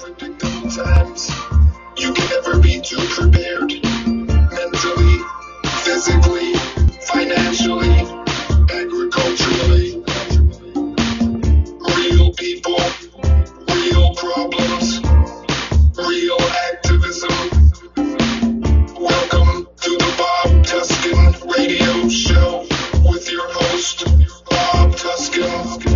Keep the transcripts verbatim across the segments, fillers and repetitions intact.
unpredictable times. You can never be too prepared. Mentally, physically, financially, agriculturally. Real people, real problems, real activism. Welcome to the Bob Tuskin Radio Show with your host, Bob Tuskin.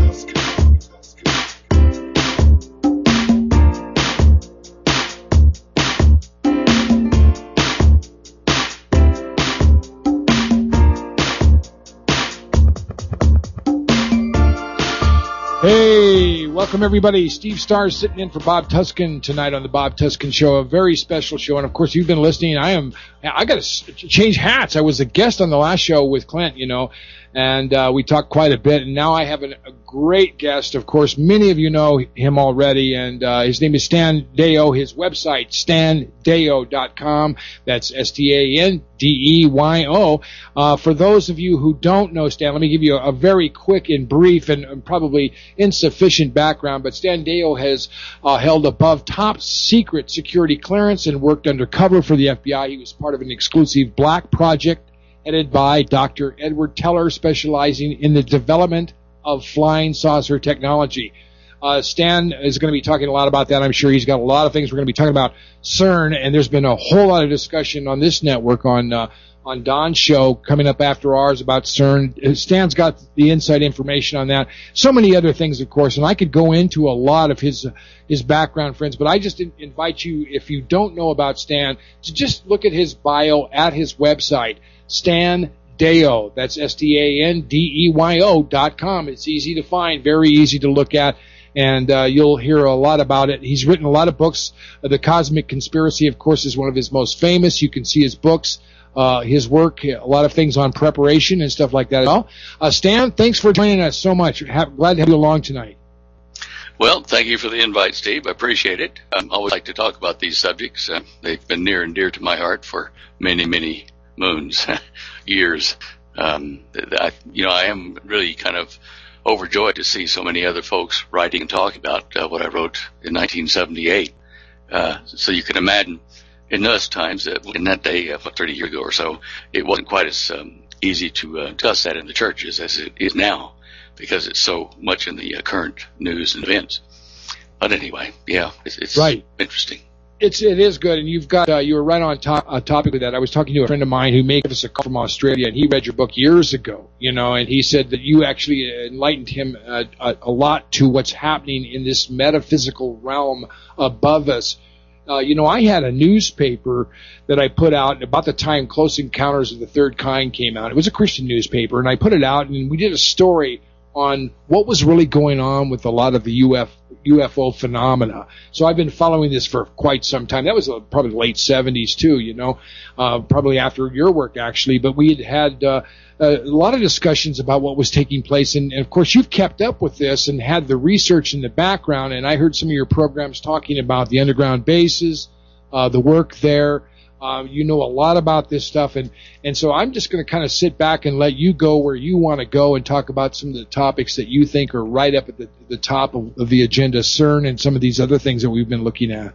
Hey, welcome everybody. Steve Starr sitting in for Bob Tuskin tonight on the Bob Tuskin Show, a very special show. And of course, you've been listening. I am, I got to change hats. I was a guest on the last show with Clint, you know, and uh, we talked quite a bit. And now I have an, a great guest. Of course, many of you know him already, and uh, his name is Stan Deyo. His website, stan deyo dot com. That's S T A N D E Y O. Uh, for those of you who don't know Stan, let me give you a, a very quick and brief and, and probably insufficient background, but Stan Deyo has uh, held above top secret security clearance and worked undercover for the F B I. He was part of an exclusive black project headed by Doctor Edward Teller, specializing in the development of flying saucer technology. Uh, Stan is going to be talking a lot about that. I'm sure he's got a lot of things. We're going to be talking about CERN, and there's been a whole lot of discussion on this network on uh, on Don's show coming up after ours about CERN. Stan's got the inside information on that. So many other things, of course, and I could go into a lot of his his background, friends, but I just in- invite you, if you don't know about Stan, to just look at his bio at his website, Stan Deyo. That's S T A N D E Y O dot com. It's easy to find, very easy to look at, and uh, you'll hear a lot about it. He's written a lot of books. Uh, The Cosmic Conspiracy, of course, is one of his most famous. You can see his books, uh, his work, a lot of things on preparation and stuff like that as well. Uh, Stan, thanks for joining us so much. Have, glad to have you along tonight. Well, thank you for the invite, Steve. I appreciate it. I um, always like to talk about these subjects. Uh, they've been near and dear to my heart for many, many moons, years. Um, I, you know, I am really kind of overjoyed to see so many other folks writing and talking about uh, what I wrote in nineteen seventy-eight. Uh, so you can imagine in those times, that in that day, uh, thirty years ago or so, it wasn't quite as um, easy to uh, discuss that in the churches as it is now, because it's so much in the uh, current news and events. But anyway, yeah, it's, it's right. interesting. It's it is good, and you've got uh, you were right on top uh, topic with that. I was talking to a friend of mine who made us a call from Australia, and he read your book years ago, you know, and he said that you actually enlightened him uh, a, a lot to what's happening in this metaphysical realm above us. Uh, you know, I had a newspaper that I put out about the time Close Encounters of the Third Kind came out. It was a Christian newspaper, and I put it out, and we did a story on what was really going on with a lot of the U F, U F O phenomena. So I've been following this for quite some time. That was uh, probably the late seventies too, you know, uh, probably after your work actually. But we had had uh, a lot of discussions about what was taking place. And, and of course, you've kept up with this and had the research in the background. And I heard some of your programs talking about the underground bases, uh, the work there. Uh, you know a lot about this stuff, and, and so I'm just going to kind of sit back and let you go where you want to go and talk about some of the topics that you think are right up at the, the top of, of the agenda, CERN, and some of these other things that we've been looking at.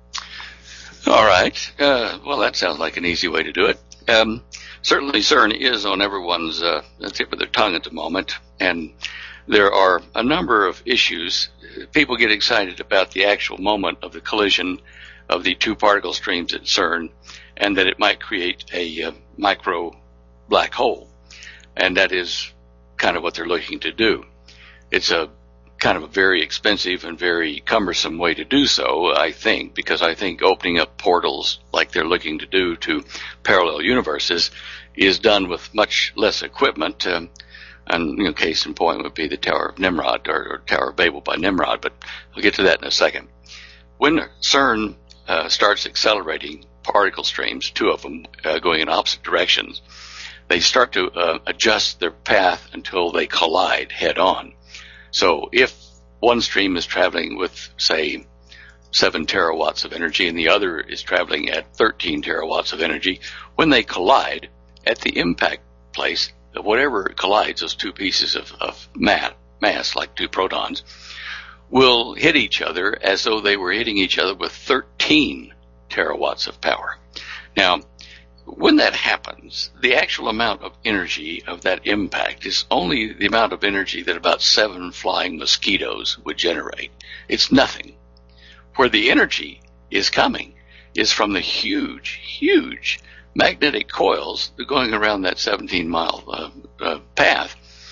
All right. Uh, well, that sounds like an easy way to do it. Um, certainly CERN is on everyone's uh, tip of their tongue at the moment, and there are a number of issues. People get excited about the actual moment of the collision of the two particle streams at CERN, and that it might create a uh, micro black hole. And that is kind of what they're looking to do. It's a kind of a very expensive and very cumbersome way to do so, I think, because I think opening up portals like they're looking to do to parallel universes is done with much less equipment. Um, and, you know, case in point would be the Tower of Nimrod, or, or Tower of Babel by Nimrod, but I'll get to that in a second. When CERN Uh, starts accelerating particle streams, two of them uh, going in opposite directions, they start to uh, adjust their path until they collide head on. So if one stream is traveling with, say, seven terawatts of energy and the other is traveling at thirteen terawatts of energy, when they collide at the impact place, whatever collides, those two pieces of, of mass, mass, like two protons, will hit each other as though they were hitting each other with thirteen terawatts of power. Now, when that happens, the actual amount of energy of that impact is only the amount of energy that about seven flying mosquitoes would generate. It's nothing. Where the energy is coming is from the huge, huge magnetic coils going around that seventeen-mile uh, uh, path,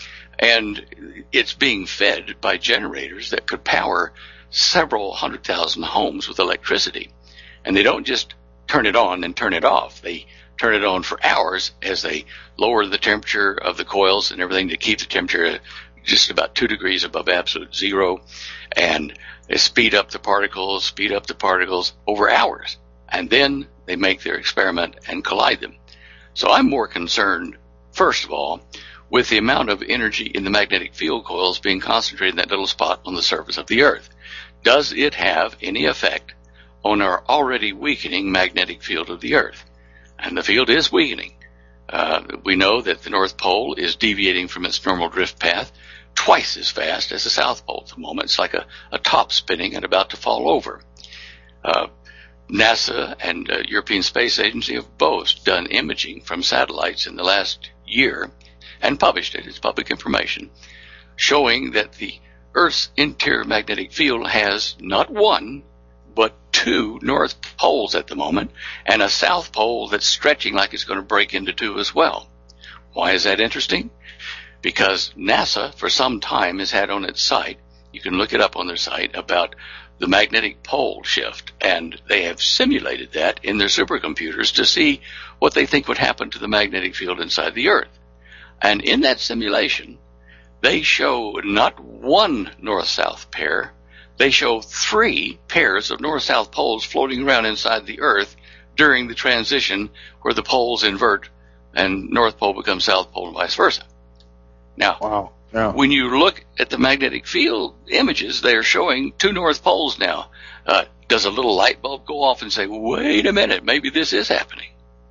and it's being fed by generators that could power several hundred thousand homes with electricity. And they don't just turn it on and turn it off. They turn it on for hours as they lower the temperature of the coils and everything to keep the temperature just about two degrees above absolute zero, and they speed up the particles, speed up the particles over hours. And then they make their experiment and collide them. So I'm more concerned, first of all, with the amount of energy in the magnetic field coils being concentrated in that little spot on the surface of the Earth. Does it have any effect on our already weakening magnetic field of the Earth? And the field is weakening. Uh, we know that the North Pole is deviating from its normal drift path twice as fast as the South Pole at the moment. It's like a, a top spinning and about to fall over. Uh, NASA and uh, European Space Agency have both done imaging from satellites in the last year and published it. It's public information, showing that the Earth's interior magnetic field has not one, but two north poles at the moment, and a south pole that's stretching like it's going to break into two as well. Why is that interesting? Because NASA, for some time, has had on its site, you can look it up on their site, about the magnetic pole shift, and they have simulated that in their supercomputers to see what they think would happen to the magnetic field inside the Earth. And in that simulation, they show not one north-south pair, they show three pairs of north-south poles floating around inside the Earth during the transition where the poles invert and North Pole becomes South Pole and vice versa. Now, wow. Yeah. When you look at the magnetic field images, they're showing two North Poles now. Uh, does a little light bulb go off and say, wait a minute, maybe this is happening?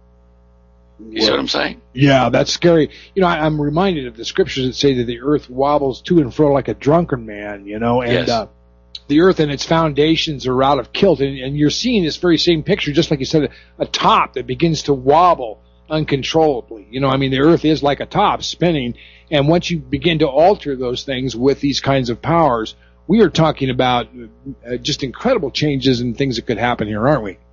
You well, see what I'm saying? Yeah, that's scary. You know, I, I'm reminded of the scriptures that say that the earth wobbles to and fro like a drunken man, you know, and yes. uh, the earth and its foundations are out of kilt. And, and you're seeing this very same picture, just like you said, a top that begins to wobble uncontrollably. You know, I mean, the earth is like a top spinning. And once you begin to alter those things with these kinds of powers, we are talking about uh, just incredible changes and things that could happen here, aren't we?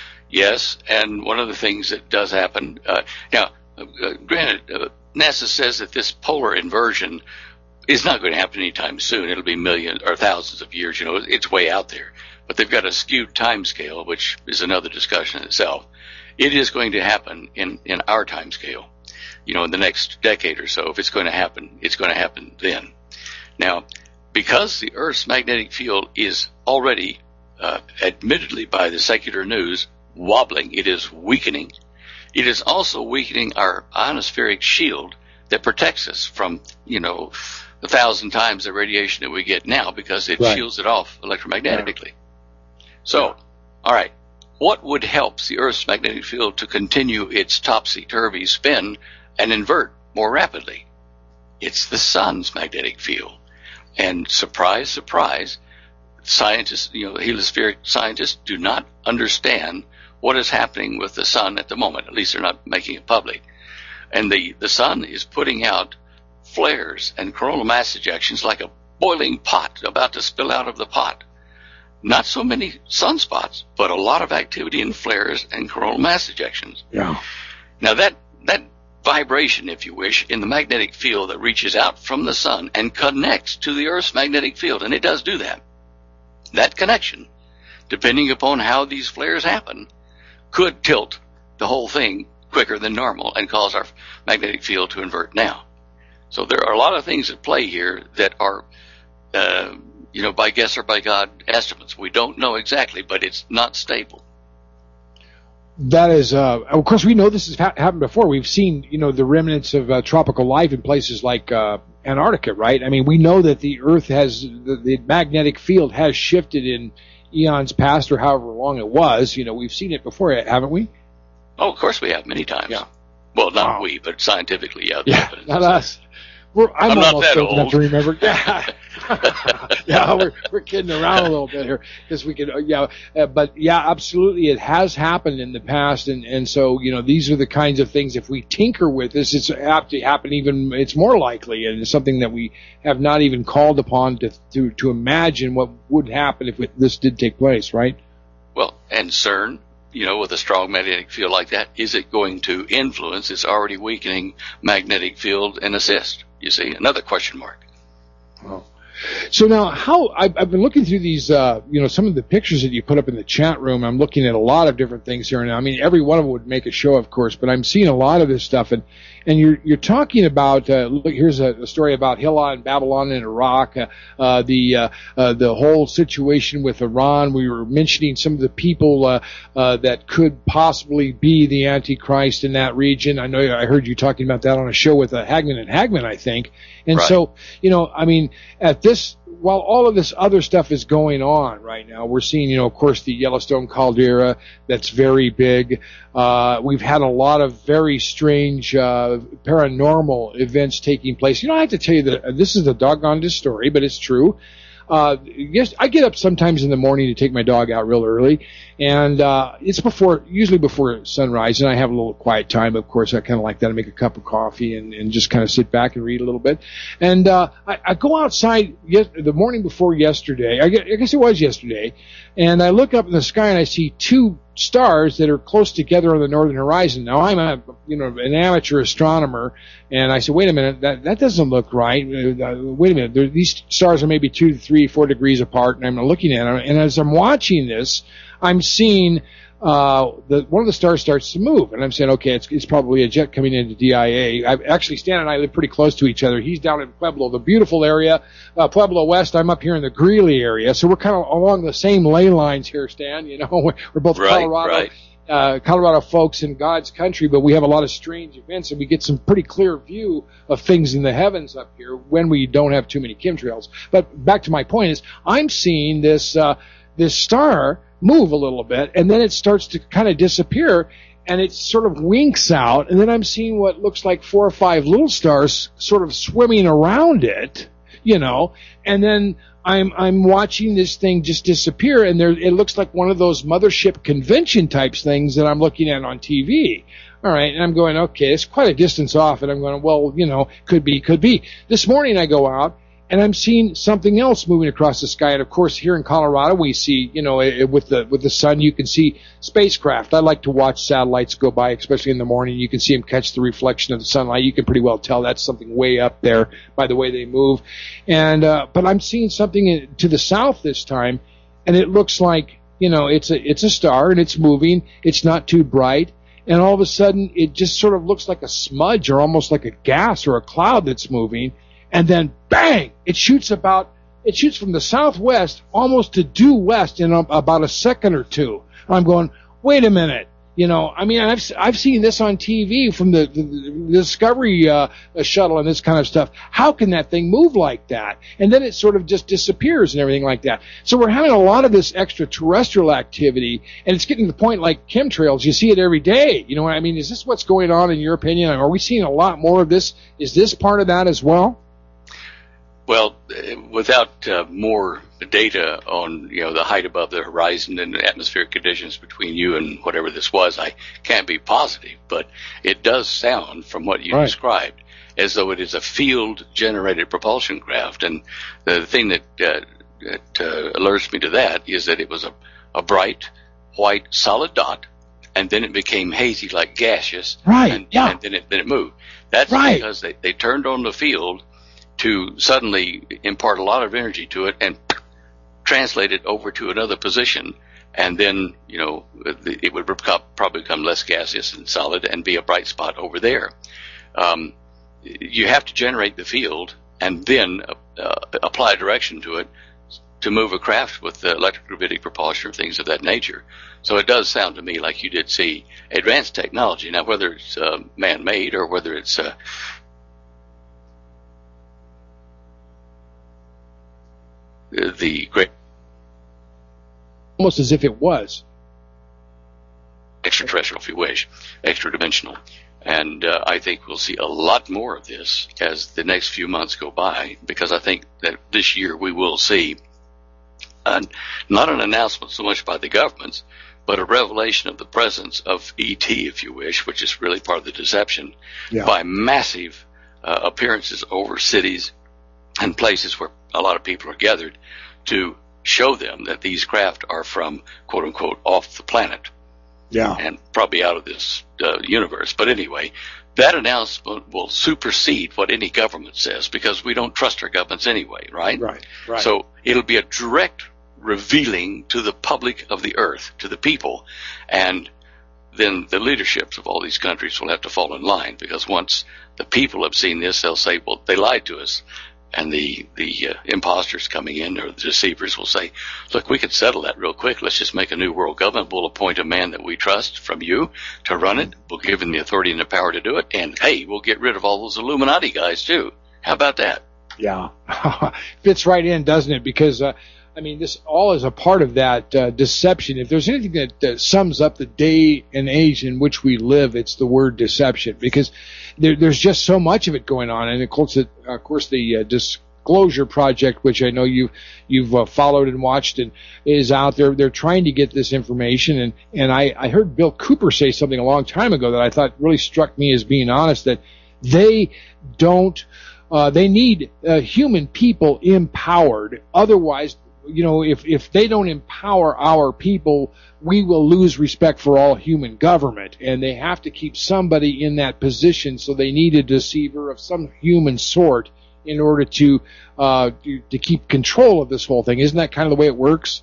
Yes, and one of the things that does happen, uh, now, uh, granted, uh, NASA says that this polar inversion is not going to happen anytime soon. It'll be millions or thousands of years, you know, it's way out there. But they've got a skewed time scale, which is another discussion in itself. It is going to happen in, in our time scale, you know, in the next decade or so. If it's going to happen, it's going to happen then. Now, because the Earth's magnetic field is already, uh, admittedly by the secular news, wobbling, it is weakening. It is also weakening our ionospheric shield that protects us from, you know, a thousand times the radiation that we get now because it right. shields it off electromagnetically. Yeah. So, all right, what would help the Earth's magnetic field to continue its topsy-turvy spin and invert more rapidly? It's the sun's magnetic field. And surprise, surprise, scientists, you know, heliospheric scientists do not understand what is happening with the sun at the moment. At least they're not making it public. And the, the sun is putting out flares and coronal mass ejections like a boiling pot about to spill out of the pot. Not so many sunspots, but a lot of activity in flares and coronal mass ejections. Yeah. Now that, that vibration, if you wish, in the magnetic field that reaches out from the sun and connects to the Earth's magnetic field, and it does do that, that connection, depending upon how these flares happen, could tilt the whole thing quicker than normal and cause our magnetic field to invert now. So there are a lot of things at play here that are, uh, you know, by guess or by God estimates. We don't know exactly, but it's not stable. That is, uh, of course, we know this has ha- happened before. We've seen, you know, the remnants of uh, tropical life in places like uh, Antarctica, right? I mean, we know that the Earth has, the, the magnetic field has shifted in eons past or however long it was. You know, we've seen it before, haven't we? Oh, of course we have, many times. Yeah. Well, not wow. we, but scientifically, yeah. Yeah, not us. we're, I'm, I'm not almost that old enough old. to remember. Yeah, yeah, we're we're kidding around a little bit here because we could, yeah, uh, but yeah, absolutely, it has happened in the past, and and so you know these are the kinds of things. If we tinker with this, it's apt to happen. Even it's more likely, and it's something that we have not even called upon to to to imagine what would happen if it, this did take place, right? Well, and CERN, you know, with a strong magnetic field like that, is it going to influence its already weakening magnetic field and assist? You see, another question mark. Oh. So now, how I've, I've been looking through these, uh, you know, some of the pictures that you put up in the chat room. I'm looking at a lot of different things here, and I mean, every one of them would make a show, of course, but I'm seeing a lot of this stuff, and and you're you're talking about. Uh, look, here's a, a story about Hilla and Babylon in Iraq, uh, uh, the uh, uh, the whole situation with Iran. We were mentioning some of the people uh, uh, that could possibly be the Antichrist in that region. I know I heard you talking about that on a show with uh, Hagman and Hagman, I think. And Right. so, you know, I mean, at this, while all of this other stuff is going on right now, we're seeing, you know, of course, the Yellowstone caldera that's very big. Uh, we've had a lot of very strange uh, paranormal events taking place. You know, I have to tell you that uh, this is a doggone story, but it's true. Uh, yes, I get up sometimes in the morning to take my dog out real early, and uh, it's before, usually before sunrise, and I have a little quiet time. Of course, I kind of like that. I make a cup of coffee and, and just kind of sit back and read a little bit. And uh, I, I go outside yes, the morning before yesterday. I guess, I guess it was yesterday, and I look up in the sky and I see two stars that are close together on the northern horizon. Now I'm a you know an amateur astronomer, and I said, wait a minute, that that doesn't look right. Uh, wait a minute, there, these stars are maybe two to three, four degrees apart, and I'm looking at them, and as I'm watching this, I'm seeing uh, the one of the stars starts to move, and I'm saying, okay, it's it's probably a jet coming into D I A. I actually Stan and I live pretty close to each other. He's down in Pueblo, the beautiful area, uh, Pueblo West. I'm up here in the Greeley area, so we're kind of along the same ley lines here, Stan. You know, we're, we're both Right, Colorado. right. Uh, Colorado folks in God's country, but we have a lot of strange events, and we get some pretty clear view of things in the heavens up here when we don't have too many chemtrails. But back to my point is, I'm seeing this uh, this star move a little bit, and then it starts to kind of disappear, and it sort of winks out, and then I'm seeing what looks like four or five little stars sort of swimming around it, you know, and then I'm I'm watching this thing just disappear, and there it looks like one of those mothership convention types things that I'm looking at on T V. All right, and I'm going, okay, it's quite a distance off, and I'm going, well, you know, could be, could be. This morning I go out, and I'm seeing something else moving across the sky. And of course, here in Colorado, we see, you know, it, with the with the sun, you can see spacecraft. I like to watch satellites go by, especially in the morning. You can see them catch the reflection of the sunlight. You can pretty well tell that's something way up there by the way they move. And uh, but I'm seeing something in, to the south this time, and it looks like, you know, it's a it's a star, and it's moving. It's not too bright. And all of a sudden, it just sort of looks like a smudge or almost like a gas or a cloud that's moving. And then, bang! It shoots about, it shoots from the southwest almost to due west in a, about a second or two. I'm going, wait a minute. You know, I mean, I've I've seen this on T V from the, the, the Discovery uh, shuttle and this kind of stuff. How can that thing move like that? And then it sort of just disappears and everything like that. So we're having a lot of this extraterrestrial activity, and it's getting to the point like chemtrails. You see it every day. You know what I mean? Is this what's going on in your opinion? Are we seeing a lot more of this? Is this part of that as well? Well, uh, without uh, more data on, you know, the height above the horizon and the atmospheric conditions between you and whatever this was, I can't be positive. But it does sound, from what you Right. described, as though it is a field-generated propulsion craft. And the thing that, uh, that uh, alerts me to that is that it was a, a bright, white, solid dot, and then it became hazy, like gaseous. Right, And, yeah. and then it then it moved. That's Right. because they, they turned on the field to suddenly impart a lot of energy to it and translate it over to another position, and then, you know, it would become, probably become less gaseous and solid and be a bright spot over there. Um, you have to generate the field and then uh, apply direction to it to move a craft with uh, electrogravitic propulsion or things of that nature. So it does sound to me like you did see advanced technology. Now, whether it's uh, man-made or whether it's uh, the great Almost as if it was. extraterrestrial, if you wish, extra-dimensional. And uh, I think we'll see a lot more of this as the next few months go by, because I think that this year we will see uh, not an announcement so much by the governments, but a revelation of the presence of E T, if you wish, which is really part of the deception, yeah. by massive uh, appearances over cities and places where a lot of people are gathered to show them that these craft are from, quote unquote, off the planet. Yeah. And probably out of this uh, universe. But anyway, that announcement will supersede what any government says, because we don't trust our governments anyway, right? Right, right. So it'll be a direct revealing to the public of the earth, to the people, and then the leaderships of all these countries will have to fall in line, because once the people have seen this, they'll say, well, they lied to us. And the, the uh, imposters coming in, or the deceivers, will say, look, we could settle that real quick. Let's just make a new world government. We'll appoint a man that we trust from you to run it. We'll give him the authority and the power to do it. And, hey, we'll get rid of all those Illuminati guys, too. How about that? Yeah. Fits right in, doesn't it? Because, uh, I mean, this all is a part of that uh, deception. If there's anything that, that sums up the day and age in which we live, it's the word deception, because there, there's just so much of it going on. And of course, it, of course, the uh, Disclosure Project, which I know you've you've uh, followed and watched, and is out there. They're trying to get this information, and and I, I heard Bill Cooper say something a long time ago that I thought really struck me as being honest, that they don't, uh, they need uh, human people empowered. Otherwise, you know, if, if they don't empower our people, we will lose respect for all human government. And they have to keep somebody in that position, so they need a deceiver of some human sort in order to uh, to, to keep control of this whole thing. Isn't that kind of the way it works?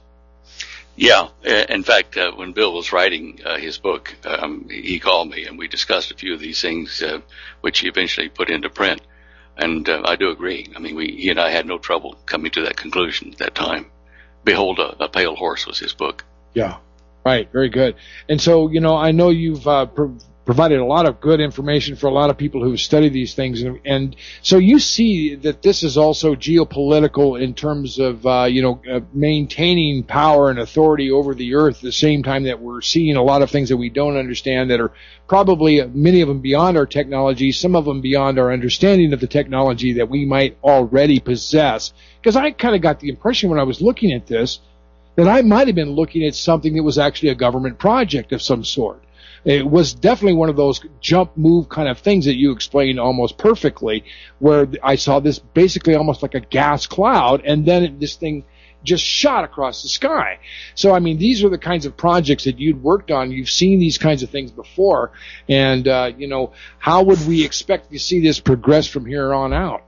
Yeah. In fact, uh, when Bill was writing uh, his book, um, he called me and we discussed a few of these things, uh, which he eventually put into print. And uh, I do agree. I mean, we, he and I had no trouble coming to that conclusion at that time. Behold, a, a Pale Horse was his book. Yeah, right. Very good. And so, you know, I know you've uh, pro- provided a lot of good information for a lot of people who study these things. And, and so you see that this is also geopolitical in terms of, uh, you know, uh, maintaining power and authority over the earth at the same time that we're seeing a lot of things that we don't understand that are probably many of them beyond our technology, some of them beyond our understanding of the technology that we might already possess. Because I kind of got the impression when I was looking at this that I might have been looking at something that was actually a government project of some sort. It was definitely one of those jump move kind of things that you explained almost perfectly, where I saw this basically almost like a gas cloud, and then it, this thing just shot across the sky. So, I mean, these are the kinds of projects that you'd worked on. You've seen these kinds of things before. And, uh, you know, how would we expect to see this progress from here on out?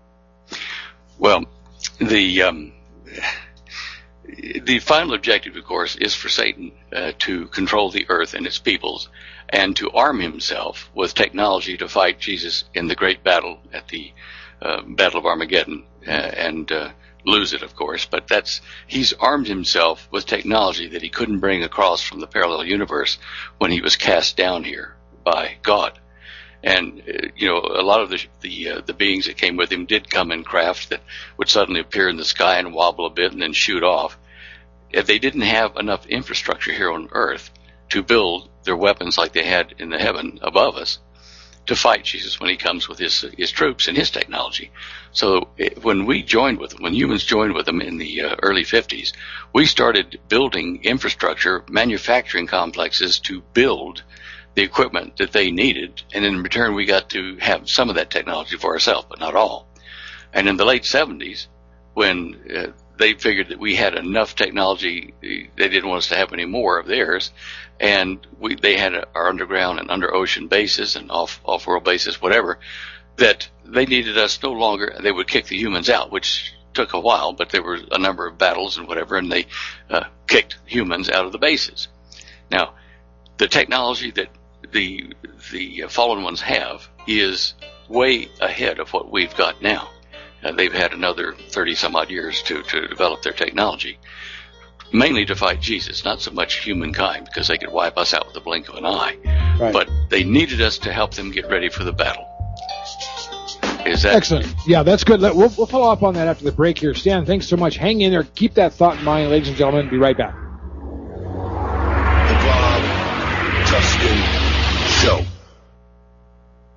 Well, the um, the final objective, of course, is for Satan uh, to control the earth and its peoples, and to arm himself with technology to fight Jesus in the great battle at the uh, Battle of Armageddon, uh, and uh, lose it, of course. But that's he's armed himself with technology that he couldn't bring across from the parallel universe when he was cast down here by God. And, uh, you know, a lot of the the, uh, the beings that came with him did come in craft that would suddenly appear in the sky and wobble a bit and then shoot off. If they didn't have enough infrastructure here on Earth to build their weapons like they had in the heaven above us to fight Jesus when he comes with his his troops and his technology. So it, when we joined with them, when humans joined with them in the uh, early fifties, we started building infrastructure, manufacturing complexes to build the equipment that they needed, and in return we got to have some of that technology for ourselves, but not all. And in the late seventies, when uh, they figured that we had enough technology, they didn't want us to have any more of theirs, and we they had our underground and under ocean bases and off off world bases, whatever, that they needed us no longer. They would kick the humans out, which took a while, but there were a number of battles and whatever, and they uh, kicked humans out of the bases. Now, the technology that the the fallen ones have is way ahead of what we've got now. Uh, they've had another thirty some odd years to, to develop their technology, mainly to fight Jesus, not so much humankind, because they could wipe us out with the blink of an eye. Right. But they needed us to help them get ready for the battle. Is that excellent? Yeah, that's good. We'll, we'll follow up on that after the break here. Stan, thanks so much. Hang in there. Keep that thought in mind, ladies and gentlemen. Be right back. The Bob Tuskin Show.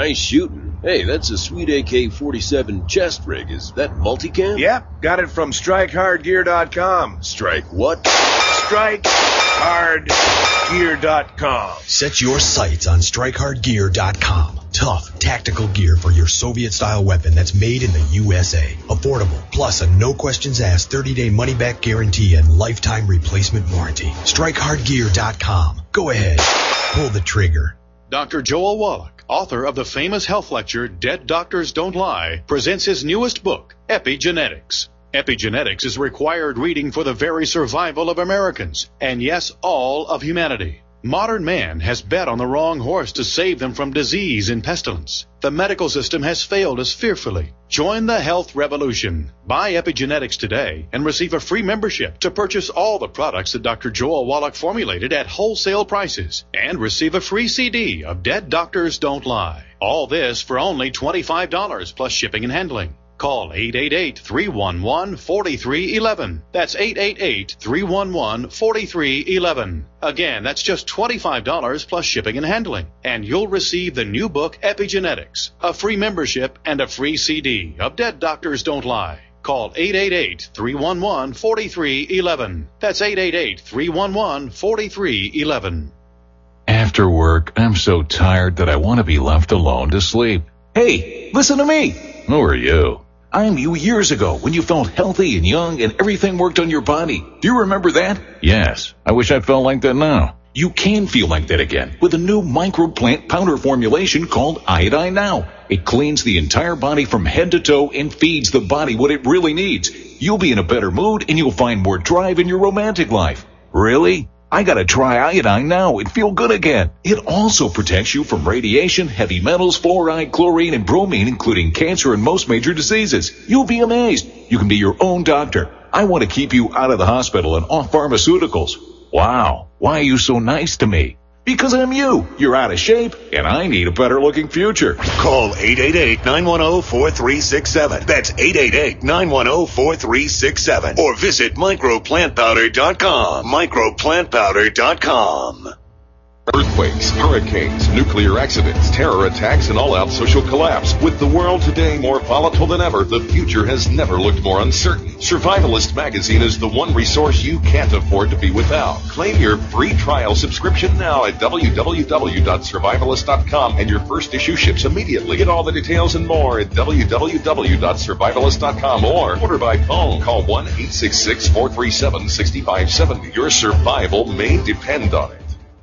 Nice shooting. Hey, that's a sweet A K forty-seven chest rig. Is that multicam? Yep, got it from strike hard gear dot com. Strike what? strike hard gear dot com. Set your sights on strike hard gear dot com. Tough, tactical gear for your Soviet-style weapon that's made in the U S A. Affordable, plus a no-questions-asked thirty-day money-back guarantee and lifetime replacement warranty. strike hard gear dot com. Go ahead. Pull the trigger. Doctor Joel Wallach, author of the famous health lecture Dead Doctors Don't Lie, presents his newest book, Epigenetics. Epigenetics is required reading for the very survival of Americans, and yes, all of humanity. Modern man has bet on the wrong horse to save them from disease and pestilence. The medical system has failed us fearfully. Join the health revolution. Buy Epigenetics today and receive a free membership to purchase all the products that Doctor Joel Wallach formulated at wholesale prices and receive a free C D of Dead Doctors Don't Lie. All this for only twenty-five dollars plus shipping and handling. Call eight eight eight, three one one, four three one one. That's eight eight eight, three one one, four three one one. Again, that's just twenty-five dollars plus shipping and handling. And you'll receive the new book, Epigenetics, a free membership, and a free C D of Dead Doctors Don't Lie. Call eight eight eight, three one one, four three one one. That's eight eight eight, three one one, four three one one. After work, I'm so tired that I want to be left alone to sleep. Hey, listen to me. Who are you? I'm you years ago when you felt healthy and young and everything worked on your body. Do you remember that? Yes. I wish I felt like that now. You can feel like that again with a new microplant powder formulation called Iodine Now. It cleans the entire body from head to toe and feeds the body what it really needs. You'll be in a better mood and you'll find more drive in your romantic life. Really? I gotta try Iodine Now and feel good again. It also protects you from radiation, heavy metals, fluoride, chlorine, and bromine, including cancer and most major diseases. You'll be amazed. You can be your own doctor. I want to keep you out of the hospital and off pharmaceuticals. Wow. Why are you so nice to me? Because I'm you. You're out of shape, and I need a better-looking future. Call eight eight eight, nine one zero, four three six seven. That's eight eight eight, nine one zero, four three six seven. Or visit micro plant powder dot com. micro plant powder dot com. Earthquakes, hurricanes, nuclear accidents, terror attacks, and all-out social collapse. With the world today more volatile than ever, the future has never looked more uncertain. Survivalist Magazine is the one resource you can't afford to be without. Claim your free trial subscription now at w w w dot survivalist dot com, and your first issue ships immediately. Get all the details and more at w w w dot survivalist dot com or order by phone. Call one eight six six, four three seven, six five seven zero. Your survival may depend on it.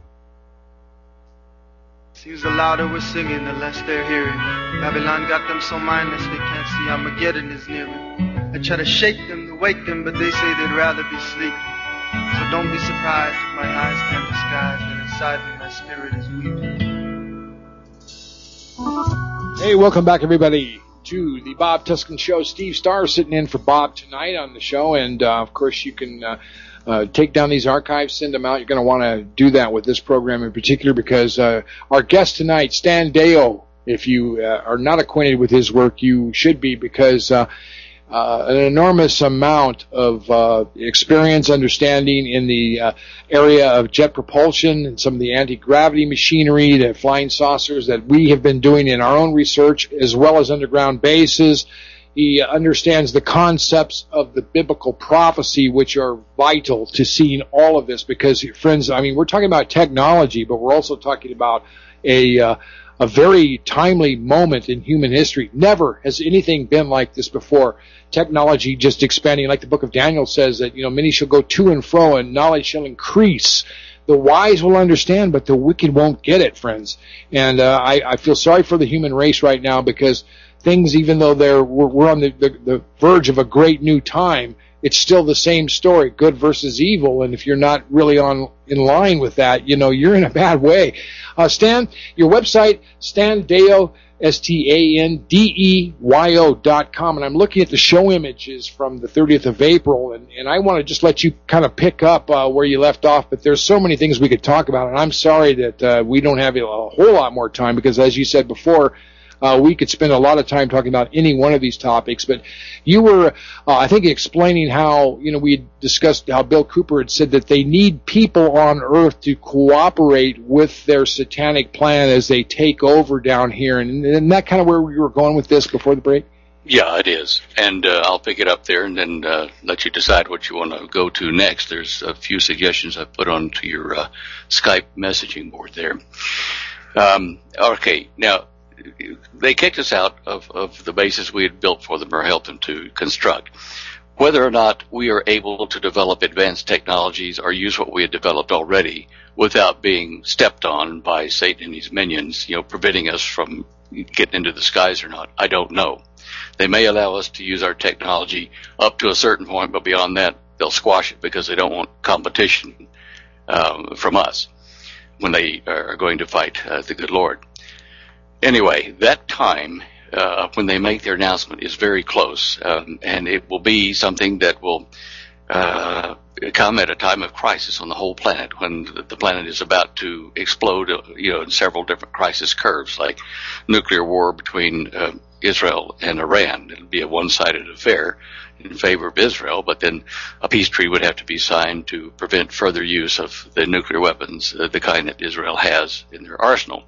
Seems the louder we're singing, the less they're hearing. Babylon got them so mindless they can't see Armageddon is nearing. I try to shake them, to wake them, but they say they'd rather be sleeping. So don't be surprised if my eyes can't disguise that inside me my spirit is weeping. Hey, welcome back, everybody, to the Bob Tuskin Show. Steve Starr sitting in for Bob tonight on the show, and uh, of course you can uh, uh, take down these archives, send them out. You're going to want to do that with this program in particular because uh, our guest tonight, Stan Deyo, if you uh, are not acquainted with his work, you should be, because uh, uh, an enormous amount of uh, experience, understanding in the uh, area of jet propulsion and some of the anti-gravity machinery, the flying saucers that we have been doing in our own research, as well as underground bases. He understands the concepts of the biblical prophecy, which are vital to seeing all of this, because, friends, I mean, we're talking about technology, but we're also talking about a uh, a very timely moment in human history. Never has anything been like this before. Technology just expanding, like the book of Daniel says, that, you know, many shall go to and fro, and knowledge shall increase. The wise will understand, but the wicked won't get it, friends. And uh, I, I feel sorry for the human race right now, because things, even though they're we're, we're on the, the, the verge of a great new time, it's still the same story, good versus evil. And if you're not really on in line with that, you know, you're in a bad way. Uh, Stan, your website, Stan Deyo, S T A N D E Y O dot com. And I'm looking at the show images from the thirtieth of April, and, and I want to just let you kind of pick up uh, where you left off, but there's so many things we could talk about, and I'm sorry that uh, we don't have a whole lot more time, because as you said before, Uh, we could spend a lot of time talking about any one of these topics, but you were, uh, I think, explaining how, you know, we discussed how Bill Cooper had said that they need people on Earth to cooperate with their satanic plan as they take over down here. And isn't that kind of where we were going with this before the break? Yeah, it is. And uh, I'll pick it up there and then uh, let you decide what you want to go to next. There's a few suggestions I've put onto your uh, Skype messaging board there. Um, okay, now, they kicked us out of, of the bases we had built for them or helped them to construct. Whether or not we are able to develop advanced technologies or use what we had developed already without being stepped on by Satan and his minions, you know, preventing us from getting into the skies or not, I don't know. They may allow us to use our technology up to a certain point, but beyond that, they'll squash it because they don't want competition um, from us when they are going to fight uh, the good Lord. Anyway, that time uh, when they make their announcement is very close, um, and it will be something that will uh, come at a time of crisis on the whole planet, when the planet is about to explode, you know, in several different crisis curves, like nuclear war between uh, Israel and Iran. It'll be a one-sided affair in favor of Israel, but then a peace treaty would have to be signed to prevent further use of the nuclear weapons, uh, the kind that Israel has in their arsenal.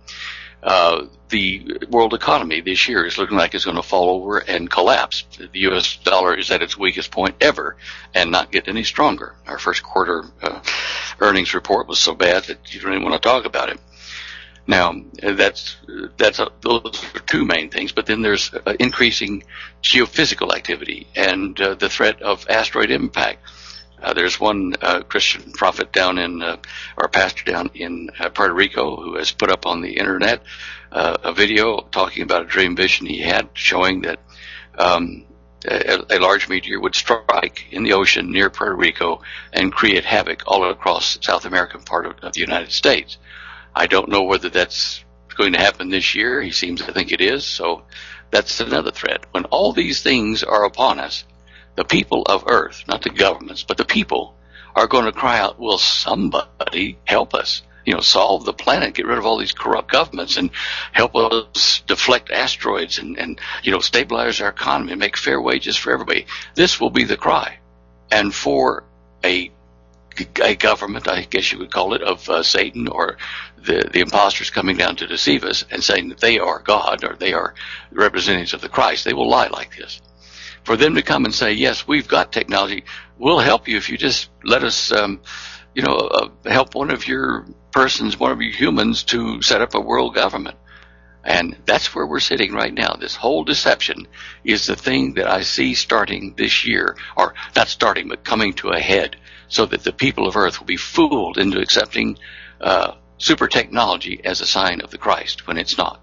Uh, the world economy this year is looking like it's going to fall over and collapse. The U S dollar is at its weakest point ever and not get any stronger. Our first quarter uh, earnings report was so bad that you don't even want to talk about it. Now, that's, that's a, those are two main things, but then there's uh, increasing geophysical activity and uh, the threat of asteroid impact. Uh, there's one uh, Christian prophet down in, uh, or pastor down in uh, Puerto Rico who has put up on the internet uh, a video talking about a dream vision he had showing that um, a, a large meteor would strike in the ocean near Puerto Rico and create havoc all across the South American part of, of the United States. I don't know whether that's going to happen this year. He seems to think it is, so that's another threat. When all these things are upon us, the people of Earth, not the governments, but the people, are going to cry out, will somebody help us? You know, solve the planet, get rid of all these corrupt governments, and help us deflect asteroids and, and you know, stabilize our economy and make fair wages for everybody. This will be the cry. And for a, a government, I guess you would call it, of uh, Satan or the, the imposters coming down to deceive us and saying that they are God or they are representatives of the Christ, they will lie like this. For them to come and say, yes, we've got technology, we'll help you if you just let us, um, you know, uh, help one of your persons, one of your humans to set up a world government. And that's where we're sitting right now. This whole deception is the thing that I see starting this year, or not starting, but coming to a head, so that the people of Earth will be fooled into accepting uh, super technology as a sign of the Christ when it's not.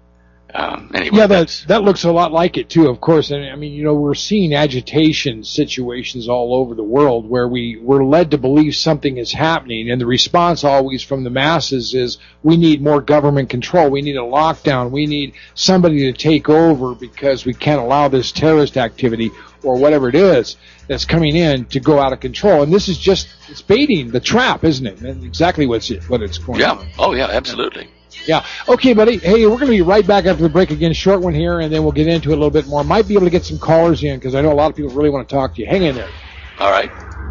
Um, anyway, yeah, that that looks a lot like it too, of course. And I mean, you know, we're seeing agitation situations all over the world where we we're led to believe something is happening, and the response always from the masses is, "We need more government control. We need a lockdown. We need somebody to take over because we can't allow this terrorist activity or whatever it is that's coming in to go out of control." And this is just it's baiting the trap, isn't it? And exactly what's it, what it's going yeah. on. Oh yeah, absolutely. Yeah. Okay, buddy. Hey, we're going to be right back after the break again. Short one here, and then we'll get into it a little bit more. Might be able to get some callers in because I know a lot of people really want to talk to you. Hang in there. All right.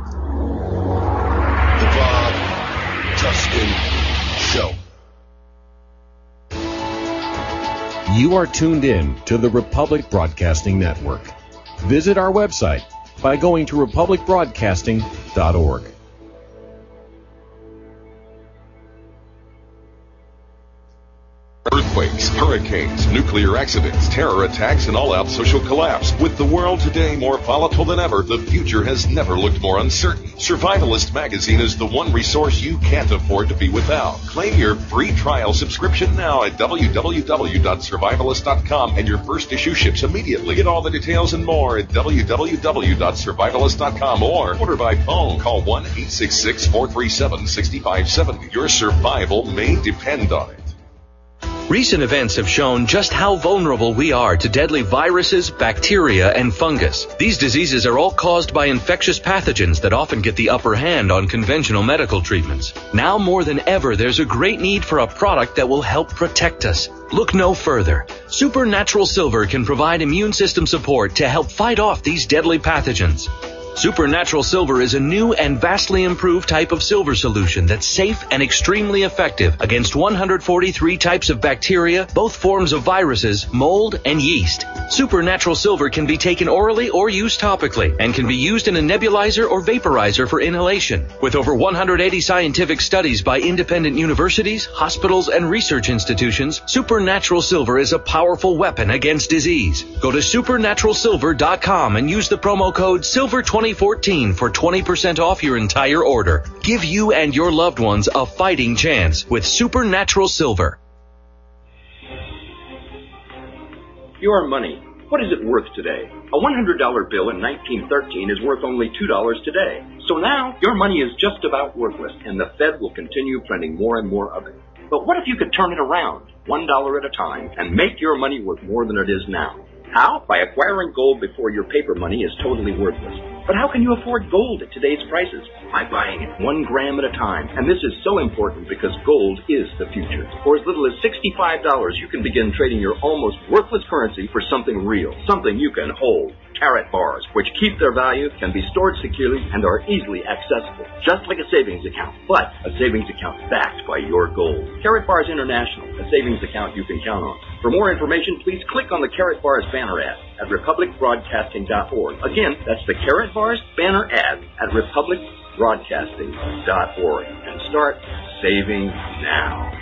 The Bob Tuskin Show. You are tuned in to the Republic Broadcasting Network. Visit our website by going to republic broadcasting dot org. Earthquakes, hurricanes, nuclear accidents, terror attacks, and all-out social collapse. With the world today more volatile than ever, the future has never looked more uncertain. Survivalist Magazine is the one resource you can't afford to be without. Claim your free trial subscription now at w w w dot survivalist dot com, and your first issue ships immediately. Get all the details and more at w w w dot survivalist dot com or order by phone. Call one eight six six, four three seven, six five seven zero. Your survival may depend on it. Recent events have shown just how vulnerable we are to deadly viruses, bacteria, and fungus. These diseases are all caused by infectious pathogens that often get the upper hand on conventional medical treatments. Now more than ever, there's a great need for a product that will help protect us. Look no further. Supernatural Silver can provide immune system support to help fight off these deadly pathogens. Supernatural Silver is a new and vastly improved type of silver solution that's safe and extremely effective against one hundred forty-three types of bacteria, both forms of viruses, mold, and yeast. Supernatural Silver can be taken orally or used topically and can be used in a nebulizer or vaporizer for inhalation. With over one hundred eighty scientific studies by independent universities, hospitals, and research institutions, Supernatural Silver is a powerful weapon against disease. Go to supernatural silver dot com and use the promo code silver twenty fourteen for twenty percent off your entire order. Give you and your loved ones a fighting chance with Supernatural Silver. Your money. What is it worth today? A one hundred dollar bill in nineteen thirteen is worth only two dollars today. So now your money is just about worthless, and the Fed will continue printing more and more of it. But what if you could turn it around, one dollar at a time, and make your money worth more than it is now? How? By acquiring gold before your paper money is totally worthless. But how can you afford gold at today's prices? By buying it one gram at a time. And this is so important because gold is the future. For as little as sixty-five dollars, you can begin trading your almost worthless currency for something real, something you can hold. Carrot bars, which keep their value, can be stored securely, and are easily accessible, just like a savings account, but a savings account backed by your gold. Carrot Bars International, a savings account you can count on. For more information, please click on the Carrot Bars banner ad at republic broadcasting dot org. Again, that's the Carrot Bars banner ad at republic broadcasting dot org, and start saving now.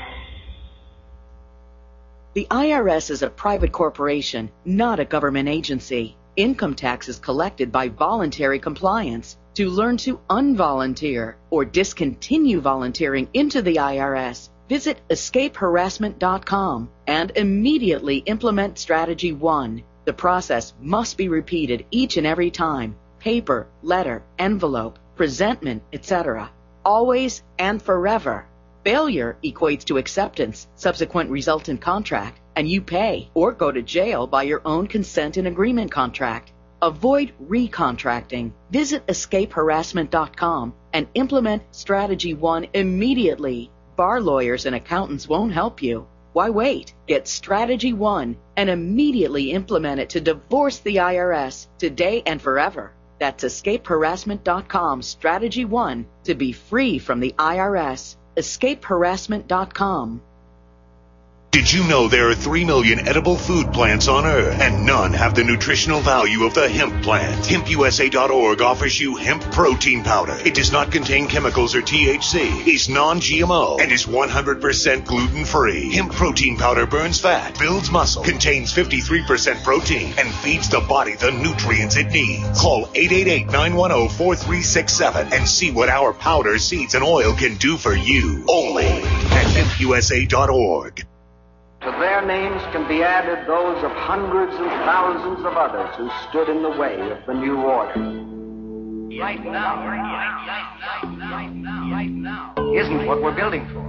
The I R S is a private corporation, not a government agency. Income tax is collected by voluntary compliance. To learn to unvolunteer or discontinue volunteering into the I R S, visit escape harassment dot com and immediately implement Strategy one. The process must be repeated each and every time. Paper, letter, envelope, presentment, et cetera. Always and forever. Failure equates to acceptance, subsequent resultant contract, and you pay or go to jail by your own consent and agreement contract. Avoid recontracting. Visit escape harassment dot com and implement Strategy one immediately. Bar lawyers and accountants won't help you. Why wait? Get Strategy one and immediately implement it to divorce the I R S today and forever. That's escape harassment dot com Strategy one to be free from the I R S. escape harassment dot com. Did you know there are three million edible food plants on Earth, and none have the nutritional value of the hemp plant? hemp U S A dot org offers you hemp protein powder. It does not contain chemicals or T H C, is non G M O, and is one hundred percent gluten-free. Hemp protein powder burns fat, builds muscle, contains fifty-three percent protein, and feeds the body the nutrients it needs. Call eight eight eight, nine one zero, four three six seven and see what our powder, seeds, and oil can do for you. Only at hemp U S A dot org. To their names can be added those of hundreds and thousands of others who stood in the way of the new order. Right now, right now, right now, right now, isn't what we're building for.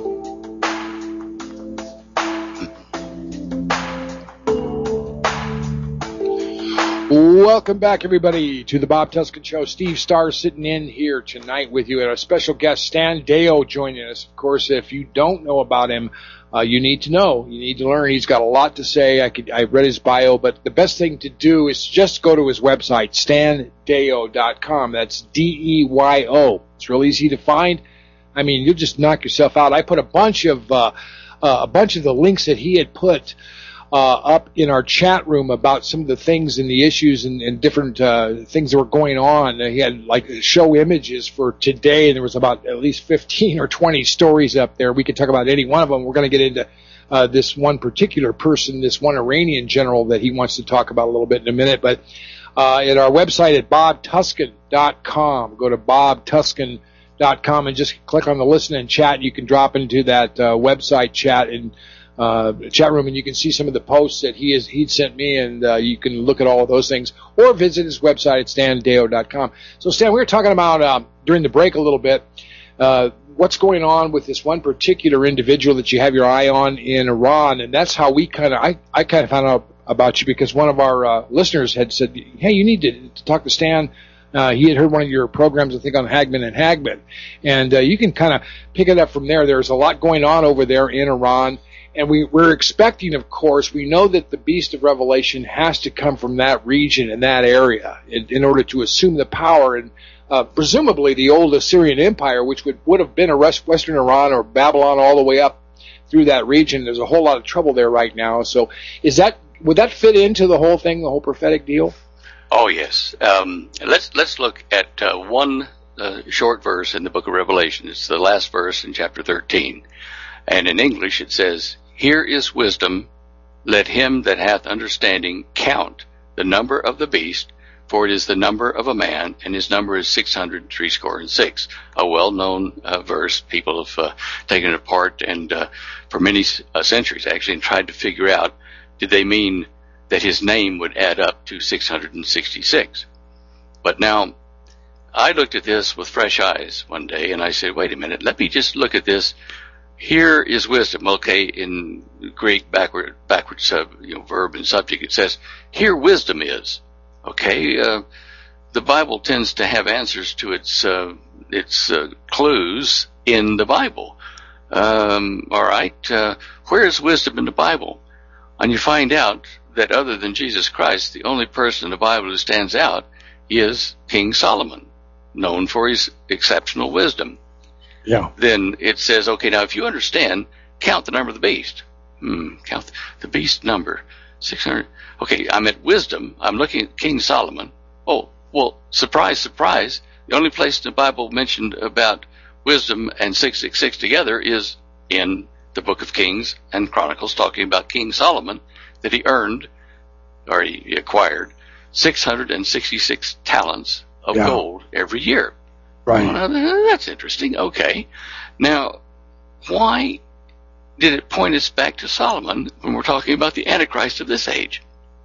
Welcome back, everybody, to the Bob Tuscan Show. Steve Starr sitting in here tonight with you, and a special guest, Stan Deyo, joining us. Of course, if you don't know about him, uh, you need to know. You need to learn. He's got a lot to say. I could, I read his bio, but the best thing to do is just go to his website, stan deyo dot com. That's D E Y O. It's real easy to find. I mean, you'll just knock yourself out. I put a bunch of uh, uh, a bunch of the links that he had put Uh, up in our chat room about some of the things and the issues and, and different uh, things that were going on. Uh, he had like show images for today, and there was about at least fifteen or twenty stories up there. We could talk about any one of them. We're going to get into uh, this one particular person, this one Iranian general that he wants to talk about a little bit in a minute. But uh, at our website at bob tuscan dot com, go to bob tuscan dot com and just click on the listen and chat. You can drop into that uh, website chat and Uh, chat room, and you can see some of the posts that he has he'd sent me, and uh, you can look at all of those things, or visit his website at stan deyo dot com. So, Stan, we were talking about uh, during the break a little bit uh, what's going on with this one particular individual that you have your eye on in Iran, and that's how we kind of I, I kind of found out about you because one of our uh, listeners had said, hey, you need to, to talk to Stan. Uh, he had heard one of your programs, I think, on Hagman and Hagman, and uh, you can kind of pick it up from there. There's a lot going on over there in Iran, and we, we're expecting, of course, we know that the Beast of Revelation has to come from that region and that area in, in order to assume the power and Uh, presumably the old Assyrian Empire, which would, would have been a Western Iran or Babylon all the way up through that region. There's a whole lot of trouble there right now. So is that, would that fit into the whole thing, the whole prophetic deal? Oh, yes. Um, let's, let's look at uh, one uh, short verse in the book of Revelation. It's the last verse in chapter thirteen. And in English it says, "Here is wisdom, let him that hath understanding count the number of the beast, for it is the number of a man, and his number is six hundred three score and six." A well-known uh, verse. People have uh, taken it apart and uh, for many uh, centuries actually and tried to figure out, did they mean that his name would add up to six hundred sixty-six? But now, I looked at this with fresh eyes one day, and I said, wait a minute, let me just look at this. Here is wisdom. Okay, in Greek backward, backwards uh, you know, verb and subject, it says, here wisdom is. Okay, uh, the Bible tends to have answers to its uh, its uh, clues in the Bible. Um, all right, uh, where is wisdom in the Bible? And you find out that other than Jesus Christ, the only person in the Bible who stands out is King Solomon, known for his exceptional wisdom. Yeah. Then it says, okay, now if you understand, count the number of the beast. Hmm, count the beast number. six hundred. Okay, I'm at wisdom. I'm looking at King Solomon. Oh, well, surprise, surprise. The only place in the Bible mentioned about wisdom and six six six together is in the book of Kings and Chronicles, talking about King Solomon, that he earned, or he acquired, six hundred sixty-six talents of yeah. gold every year. Right. Well, that's interesting. Okay. Now, why did it point us back to Solomon when we're talking about the Antichrist of this age?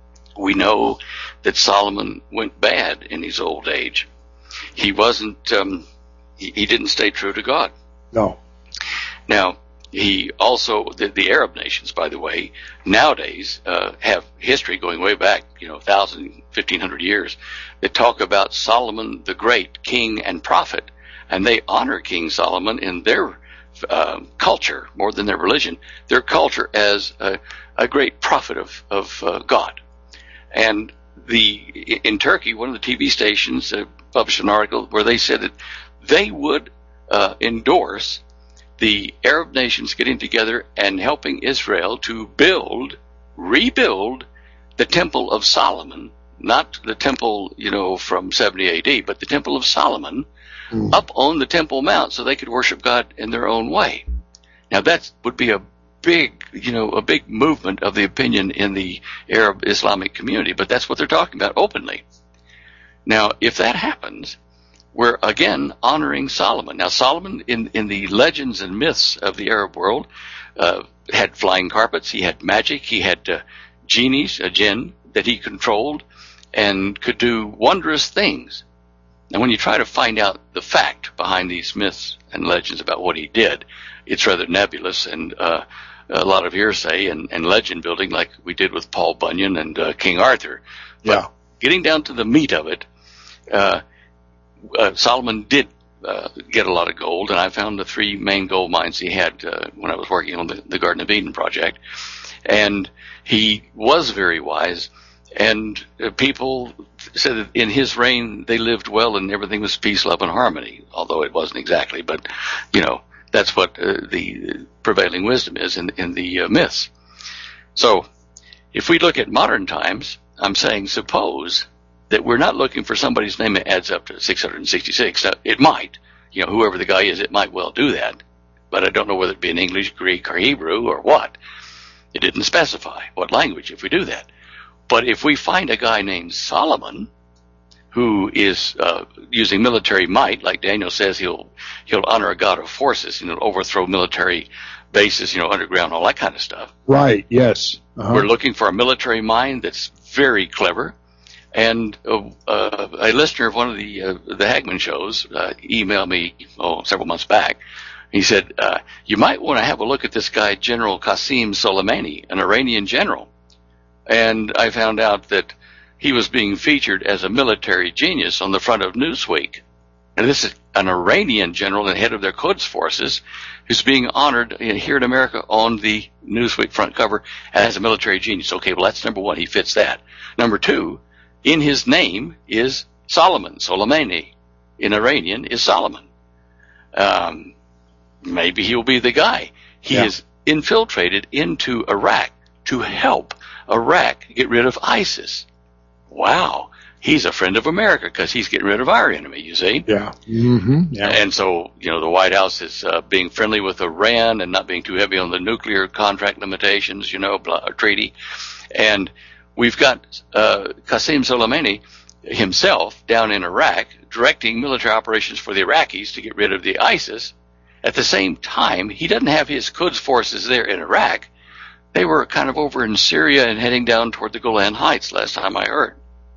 We know that Solomon went bad in his old age. He wasn't, um, he, he didn't stay true to God. No. Now, he also, the, the Arab nations, by the way, nowadays uh, have history going way back, you know, one thousand, fifteen hundred years, that talk about Solomon the Great, king and prophet, and they honor King Solomon in their uh, culture more than their religion, their culture as a, a great prophet of, of uh, God. And the in Turkey, one of the T V stations uh, published an article where they said that they would uh, endorse the Arab nations getting together and helping Israel to build, rebuild the Temple of Solomon, not the temple, you know, from seventy A D, but the Temple of Solomon mm. up on the Temple Mount so they could worship God in their own way. Now that would be a big, you know, a big movement of the opinion in the Arab Islamic community, but that's what they're talking about openly. Now, if that happens, we're again honoring Solomon. Now, Solomon, in, in the legends and myths of the Arab world, uh, had flying carpets, he had magic, he had uh, genies, a jinn, that he controlled and could do wondrous things. Now, when you try to find out the fact behind these myths and legends about what he did, it's rather nebulous and uh, a lot of hearsay and, and legend building like we did with Paul Bunyan and uh, King Arthur. But yeah. getting down to the meat of it, uh, uh, Solomon did uh, get a lot of gold, and I found the three main gold mines he had uh, when I was working on the, the Garden of Eden project. And he was very wise, and uh, people said that in his reign they lived well and everything was peace, love, and harmony, although it wasn't exactly, but, you know, that's what uh, the prevailing wisdom is in, in the uh, myths. So, if we look at modern times, I'm saying suppose that we're not looking for somebody's name that adds up to six hundred sixty-six. Now, it might, you know, whoever the guy is, it might well do that, but I don't know whether it be in English, Greek, or Hebrew, or what. It didn't specify what language if we do that. But if we find a guy named Solomon, who is uh, using military might, like Daniel says, he'll he'll honor a god of forces, you know, overthrow military bases, you know, underground, all that kind of stuff. Right. Yes. Uh-huh. We're looking for a military mind that's very clever, And uh, uh, a listener of one of the uh, the Hagman shows uh, emailed me oh several months back. He said, uh, you might want to have a look at this guy, General Qasem Soleimani, an Iranian general. And I found out that he was being featured as a military genius on the front of Newsweek. And this is an Iranian general and head of their Quds forces who's being honored here in America on the Newsweek front cover as a military genius. Okay, well, that's number one. He fits that. Number two, in his name is Solomon. Soleimani in Iranian is Solomon. Um, maybe he'll be the guy. He Yeah. is infiltrated into Iraq to help Iraq get rid of ISIS. Wow. He's a friend of America because he's getting rid of our enemy, you see? Yeah. Mm-hmm. Yeah. And so, you know, the White House is uh, being friendly with Iran and not being too heavy on the nuclear contract limitations, you know, blah, treaty. And we've got uh, Qasem Soleimani himself down in Iraq directing military operations for the Iraqis to get rid of the ISIS. At the same time, he doesn't have his Quds forces there in Iraq. They were kind of over in Syria and heading down toward the Golan Heights last time I heard.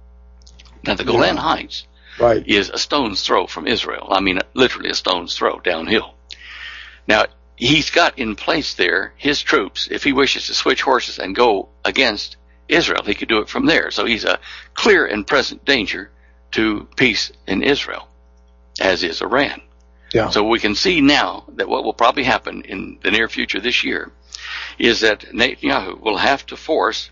Now, the Golan Yeah. Heights Right. is a stone's throw from Israel. I mean, literally a stone's throw downhill. Now, he's got in place there his troops. If he wishes to switch horses and go against Israel, he could do it from there. So he's a clear and present danger to peace in Israel, as is Iran. Yeah. So we can see now that what will probably happen in the near future this year is that Netanyahu will have to force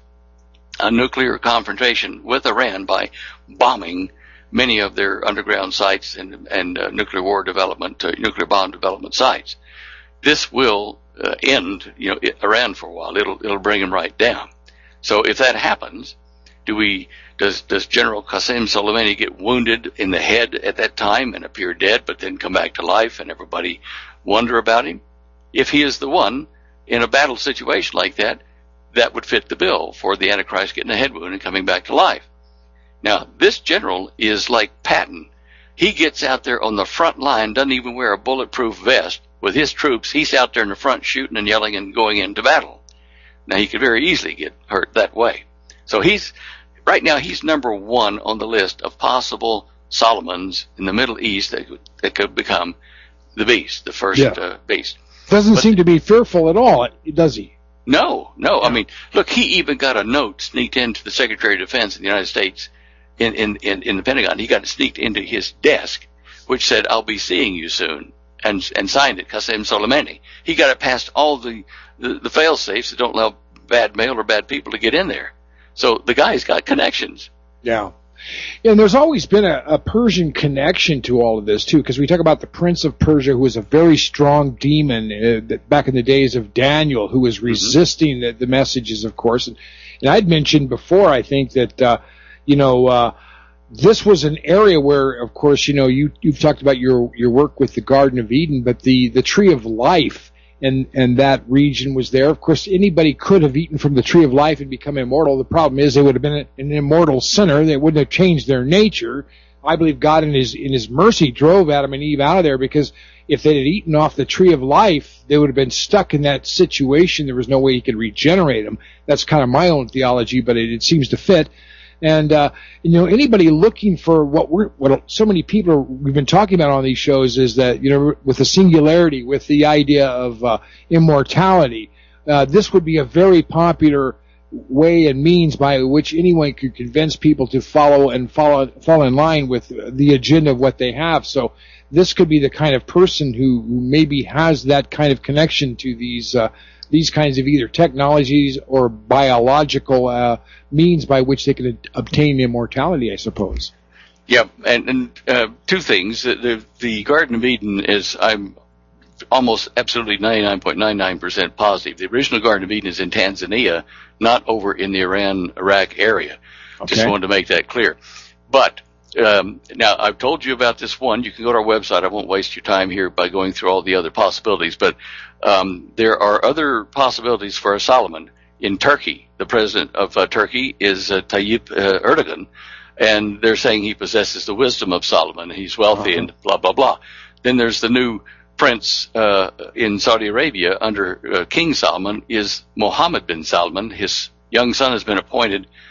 a nuclear confrontation with Iran by bombing many of their underground sites and, and uh, nuclear war development, uh, nuclear bomb development sites. This will uh, end, you know, Iran for a while. It'll it'll bring them right down. So if that happens, do we does does General Qasem Soleimani get wounded in the head at that time and appear dead, but then come back to life, and everybody wonder about him? If he is the one in a battle situation like that, that would fit the bill for the Antichrist getting a head wound and coming back to life. Now, this general is like Patton. He gets out there on the front line, doesn't even wear a bulletproof vest. With his troops, he's out there in the front shooting and yelling and going into battle. Now, he could very easily get hurt that way. So he's, right now, he's number one on the list of possible Solomons in the Middle East that could, that could become the beast, the first Yeah. uh, beast. Doesn't But- seem to be fearful at all, does he? No, no. I mean, look, he even got a note sneaked into the Secretary of Defense in the United States in, in, in, in the Pentagon. He got it sneaked into his desk, which said, I'll be seeing you soon, and and signed it, Qasem Soleimani. He got it past all the, the, the fail-safes that don't allow bad mail or bad people to get in there. So the guy's got connections. Yeah. Yeah, and there's always been a, a Persian connection to all of this, too, because we talk about the Prince of Persia, who was a very strong demon uh, that back in the days of Daniel, who was resisting the, the messages, of course. And, and I'd mentioned before, I think, that, uh, you know, uh, this was an area where, of course, you know, you, you've talked about your, your work with the Garden of Eden, but the, the Tree of Life and, and that region was there. Of course, anybody could have eaten from the Tree of Life and become immortal. The problem is they would have been an immortal sinner. They wouldn't have changed their nature. I believe God in his, in his mercy drove Adam and Eve out of there, because if they had eaten off the Tree of Life, they would have been stuck in that situation. There was no way he could regenerate them. That's kind of my own theology, but it, it seems to fit. And, uh, you know, anybody looking for what we're, what so many people are, we've been talking about on these shows is that, you know, with the singularity, with the idea of, uh, immortality, uh, this would be a very popular way and means by which anyone could convince people to follow and follow, fall in line with the agenda of what they have. So this could be the kind of person who, who maybe has that kind of connection to these, uh, these kinds of either technologies or biological uh, means by which they can obtain immortality, I suppose. Yeah, and, and uh, two things. The, the, the Garden of Eden is, I'm almost absolutely ninety-nine point nine nine percent positive. The original Garden of Eden is in Tanzania, not over in the Iran-Iraq area. Okay. Just wanted to make that clear. But um, now, I've told you about this one. You can go to our website. I won't waste your time here by going through all the other possibilities. But um, there are other possibilities for a Solomon in Turkey. The president of uh, Turkey is uh, Tayyip uh, Erdogan, and they're saying he possesses the wisdom of Solomon. He's wealthy uh-huh. and blah, blah, blah. Then there's the new prince uh, in Saudi Arabia under uh, King Solomon is Mohammed bin Salman. His young son has been appointed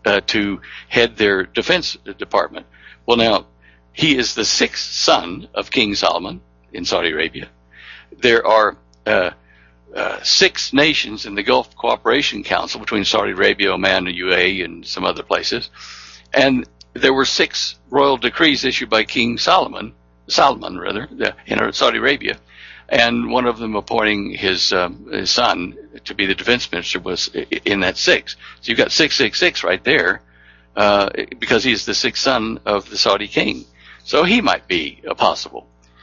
uh, to head their defense department. Well, now, he is the sixth son of King Solomon in Saudi Arabia. There are uh, uh, six nations in the Gulf Cooperation Council between Saudi Arabia, Oman, the U A E, and some other places. And there were six royal decrees issued by King Solomon, Solomon rather, in Saudi Arabia, and one of them appointing his, um, his son to be the defense minister was in that six. So you've got six six six right there, uh, because he's the sixth son of the Saudi king. So he might be a possible.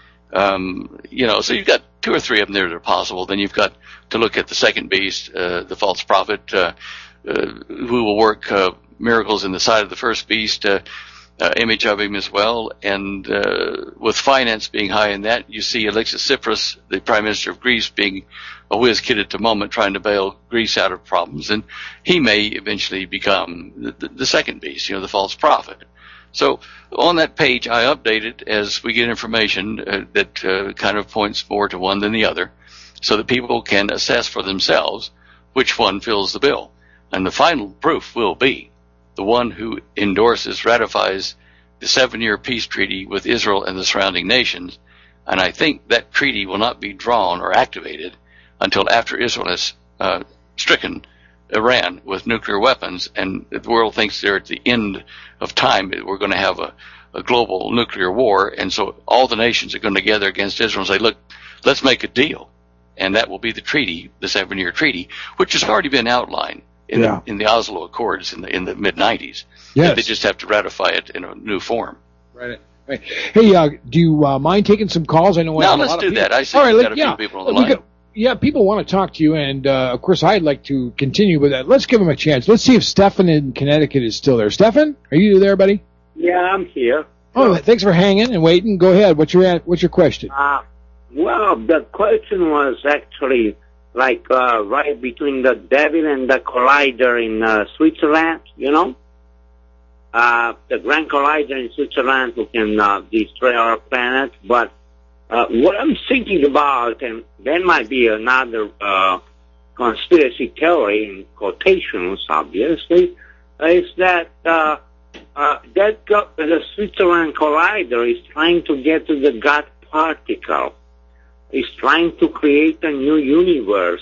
Um, you know, so you've got two or three of them there that are possible. Then you've got to look at the second beast, uh, the false prophet, uh, uh, who will work uh, miracles in the side of the first beast, uh, uh, image of him as well. And uh, with finance being high in that, you see Alexis Tsipras, the Prime Minister of Greece, being a whiz kid at the moment, trying to bail Greece out of problems. And he may eventually become the, the, the second beast, you know, the false prophet. So on that page, I update it as we get information uh, that uh, kind of points more to one than the other, so that people can assess for themselves which one fills the bill. And the final proof will be the one who endorses, ratifies the seven-year peace treaty with Israel and the surrounding nations. And I think that treaty will not be drawn or activated until after Israel has uh, stricken Iran with nuclear weapons, and the world thinks they're at the end of time. We're going to have a, a global nuclear war, and so all the nations are going to gather against Israel and say, look, let's make a deal. And that will be the treaty, the seven-year treaty, which has already been outlined in, yeah. the, in the Oslo Accords in the, in the mid nineties. Yes. They just have to ratify it in a new form. Right. right. Hey, uh, do you uh, mind taking some calls? I know. No, I let's lot do of that. I see all right, we've let, got a yeah. few people on the We line. got, yeah, people want to talk to you, and uh, of course, I'd like to continue with that. Let's give them a chance. Let's see if Stefan in Connecticut is still there. Stefan, are you there, buddy? Yeah, I'm here. Oh, thanks for hanging and waiting. Go ahead. What's your what's your question? Uh, well, the question was actually like uh, right between the devil and the collider in uh, Switzerland, you know? Uh, the Grand Collider in Switzerland who can uh, destroy our planet. But uh, what I'm thinking about, and there might be another uh, conspiracy theory in quotations, obviously, is that uh, uh, that go- the Switzerland Collider is trying to get to the God particle. Is trying to create a new universe.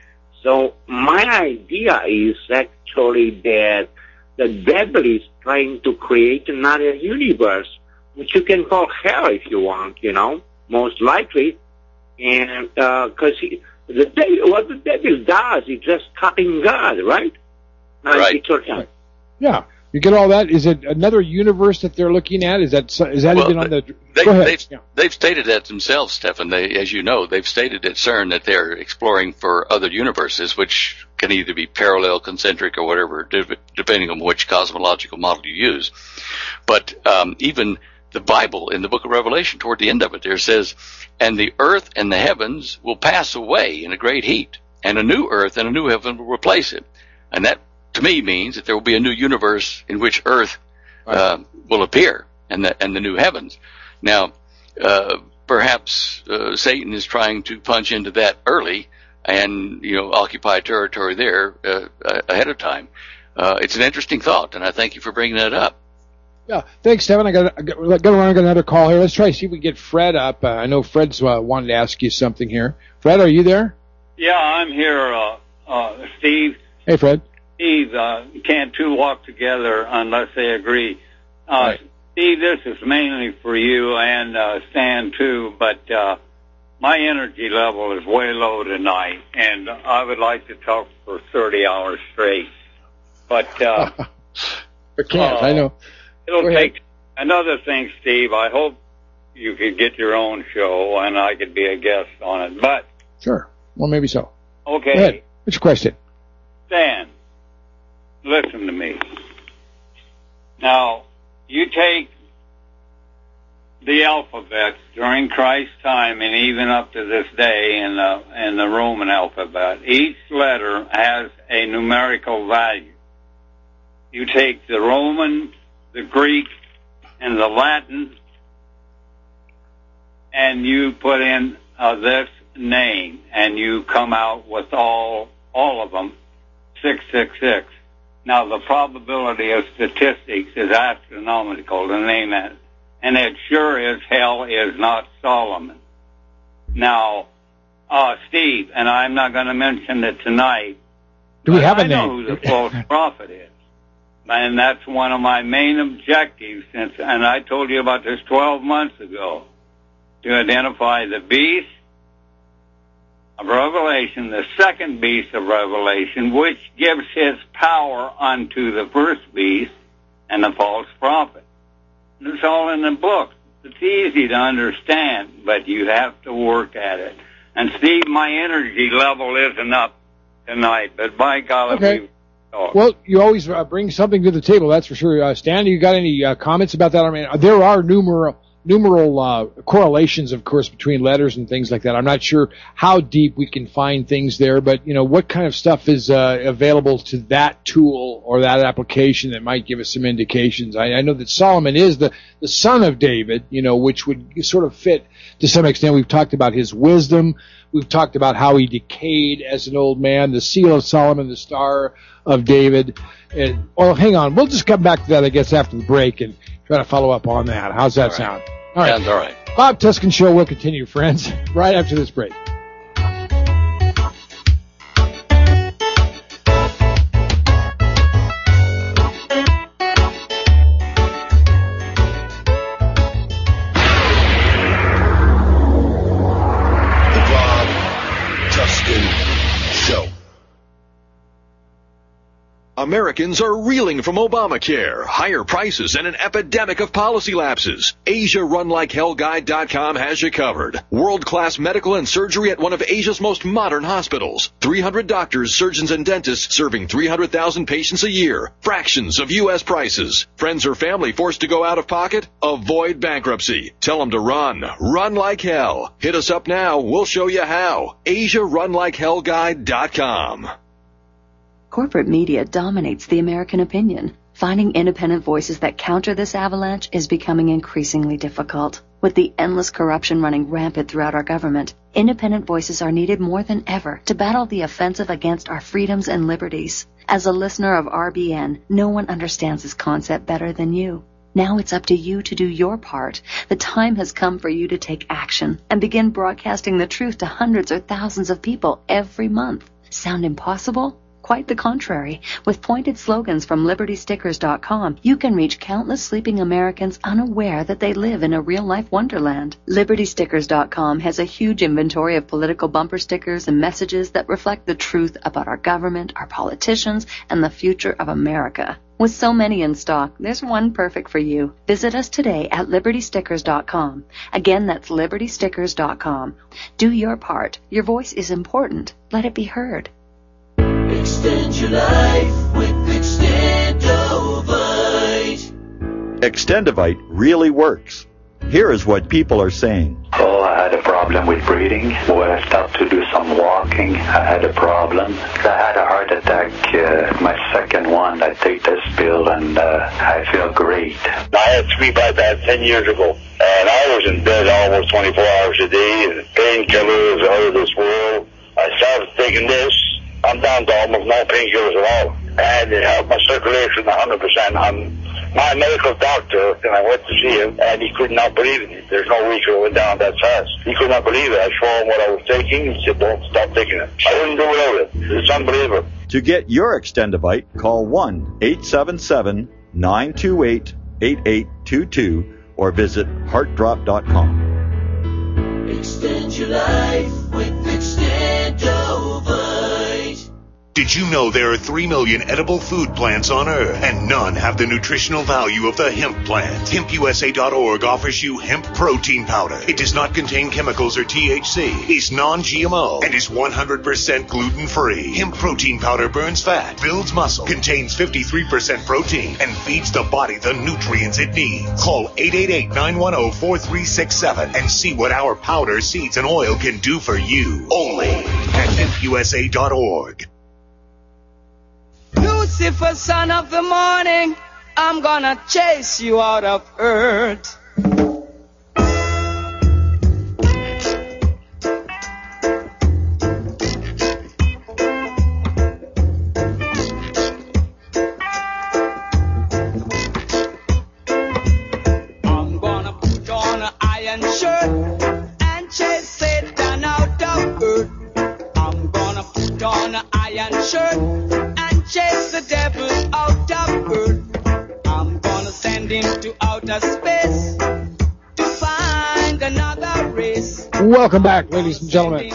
So my idea is actually that the devil is trying to create another universe, which you can call hell if you want, you know, most likely. And because uh, the devil, what the devil does is just cutting God, right? Right. right. Yeah. You get all that? Is it another universe that they're looking at? Is that is that Well, even on the? They, Go ahead. they've, Yeah. they've stated that themselves, Stefan. They, as you know, they've stated at CERN that they're exploring for other universes, which can either be parallel, concentric, or whatever, de- depending on which cosmological model you use. But um, even the Bible, in the book of Revelation, toward the end of it, there says, "And the earth and the heavens will pass away in a great heat, and a new earth and a new heaven will replace it." And that, to me, means that there will be a new universe in which earth uh, will appear, and the, and the new heavens. Now, uh, perhaps uh, Satan is trying to punch into that early and, you know, occupy territory there uh, ahead of time. Uh, it's an interesting thought, and I thank you for bringing that up. Yeah, thanks, Stefan. I got I got, got to run another call here. Let's try to see if we can get Fred up. Uh, I know Fred's uh, wanted to ask you something here. Fred, are you there? Yeah, I'm here, uh, uh, Steve. Hey, Fred. Steve, uh, can't two walk together unless they agree? Uh, Right. Steve, this is mainly for you and uh, Stan too, but uh, my energy level is way low tonight, and I would like to talk for thirty hours straight. But uh, I can't. uh, I know. it'll Go ahead. take another thing, Steve. I hope you could get your own show and I could be a guest on it. But Sure. Well, maybe so. okay, Go ahead. What's your question? Stan, listen to me. Now, you take the alphabet during Christ's time and even up to this day in the, in the Roman alphabet. Each letter has a numerical value. You take the Roman, the Greek, and the Latin, and you put in uh, this name, and you come out with all all of them, six six six. Now, the probability of statistics is astronomical to name it, and it sure as hell is not Solomon. Now, uh, Steve, and I'm not going to mention it tonight. Do we have a I name? know who the false prophet is. And that's one of my main objectives since, and I told you about this twelve months ago, to identify the beast of Revelation, the second beast of Revelation, which gives his power unto the first beast and the false prophet. And it's all in the book. It's easy to understand, but you have to work at it. And Steve, my energy level isn't up tonight, but by golly, Okay. we've talked. Well, you always uh, bring something to the table, that's for sure. Uh, Stan, you got any uh, comments about that? I mean, there are numerous numeral uh, correlations, of course, between letters and things like that. I'm not sure how deep we can find things there, but, you know, what kind of stuff is uh, available to that tool or that application that might give us some indications? I, I know that Solomon is the, the son of David, you know, which would sort of fit to some extent. We've talked about his wisdom. We've talked about how he decayed as an old man, the seal of Solomon, the star of David. And, well, hang on. We'll just come back to that, I guess, after the break and try to follow up on that. How's that All right. sound? All right. Sounds all right. Bob Tuskin Show will continue, friends, right after this break. Americans are reeling from Obamacare, higher prices, and an epidemic of policy lapses. Asia Run Like Hell Guide dot com has you covered. World-class medical and surgery at one of Asia's most modern hospitals. three hundred doctors, surgeons, and dentists serving three hundred thousand patients a year. Fractions of U S prices. Friends or family forced to go out of pocket? Avoid bankruptcy. Tell them to run. Run like hell. Hit us up now. We'll show you how. Asia Run Like Hell Guide dot com. Corporate media dominates the American opinion. Finding independent voices that counter this avalanche is becoming increasingly difficult. With the endless corruption running rampant throughout our government, independent voices are needed more than ever to battle the offensive against our freedoms and liberties. As a listener of R B N, no one understands this concept better than you. Now it's up to you to do your part. The time has come for you to take action and begin broadcasting the truth to hundreds or thousands of people every month. Sound impossible? Quite the contrary. With pointed slogans from Liberty Stickers dot com, you can reach countless sleeping Americans unaware that they live in a real-life wonderland. Liberty Stickers dot com has a huge inventory of political bumper stickers and messages that reflect the truth about our government, our politicians, and the future of America. With so many in stock, there's one perfect for you. Visit us today at Liberty Stickers dot com. Again, that's Liberty Stickers dot com. Do your part. Your voice is important. Let it be heard. Extend your life with Extendovite. Extendovite really works. Here is what people are saying. Oh, I had a problem with breathing. When I stopped to do some walking, I had a problem. I had a heart attack, uh, my second one. I take this pill and uh, I feel great. I had sleep apnea ten years ago, and I was in bed almost twenty-four hours a day, and painkillers out of this world. I started taking this. I'm down to almost no painkillers at all, and it helped my circulation one hundred percent. I'm my medical doctor, and I went to see him, and he could not believe it. There's no way it went down that fast. He could not believe it. I showed him what I was taking. He said, don't stop taking it. I wouldn't do without it. It's unbelievable. To get your Extendovite, call one eight seven seven, nine two eight, eight eight two two or visit heart drop dot com. Extend your life with Extendovite. Did you know there are three million edible food plants on Earth, and none have the nutritional value of the hemp plant? hemp U S A dot org offers you hemp protein powder. It does not contain chemicals or T H C, is non G M O, and is one hundred percent gluten-free. Hemp protein powder burns fat, builds muscle, contains fifty-three percent protein, and feeds the body the nutrients it needs. Call eight eight eight, nine one zero, four three six seven and see what our powder, seeds, and oil can do for you. Only at hemp U S A dot org. Lucifer, son of the morning, I'm gonna chase you out of earth. Welcome back, ladies and gentlemen,